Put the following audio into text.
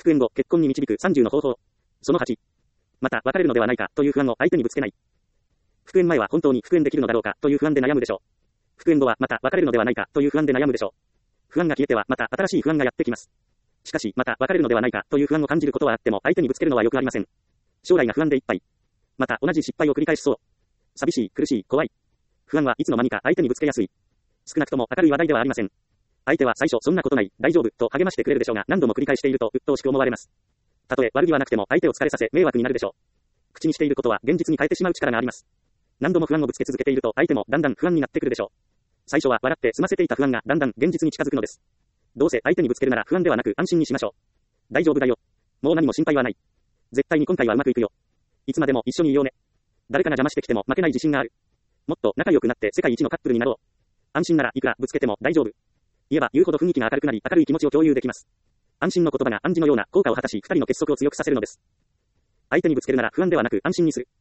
復縁後、結婚に導く30の方法。その8。また、別れるのではないかという不安を相手にぶつけない。復縁前は本当に復縁できるのだろうかという不安で悩むでしょう。復縁後はまた別れるのではないかという不安で悩むでしょう。不安が消えてはまた新しい不安がやってきます。しかし、また別れるのではないかという不安を感じることはあっても相手にぶつけるのはよくありません。将来が不安でいっぱい。また同じ失敗を繰り返しそう。寂しい、苦しい、怖い。不安はいつの間にか相手にぶつけやすい。少なくとも明るい話題ではありません。相手は最初そんなことない、大丈夫と励ましてくれるでしょうが、何度も繰り返していると鬱陶しく思われます。たとえ悪気はなくても相手を疲れさせ迷惑になるでしょう。口にしていることは現実に変えてしまう力があります。何度も不安をぶつけ続けていると相手もだんだん不安になってくるでしょう。最初は笑って済ませていた不安がだんだん現実に近づくのです。どうせ相手にぶつけるなら不安ではなく安心にしましょう。大丈夫だよ。もう何も心配はない。絶対に今回はうまくいくよ。いつまでも一緒にいようね。誰かが邪魔してきても負けない自信がある。もっと仲良くなって世界一のカップルになろう。安心ならいくらぶつけても大丈夫。言えば言うほど雰囲気が明るくなり明るい気持ちを共有できます。安心の言葉が暗示のような効果を果たし二人の結束を強くさせるのです。相手にぶつけるなら不安ではなく安心にする。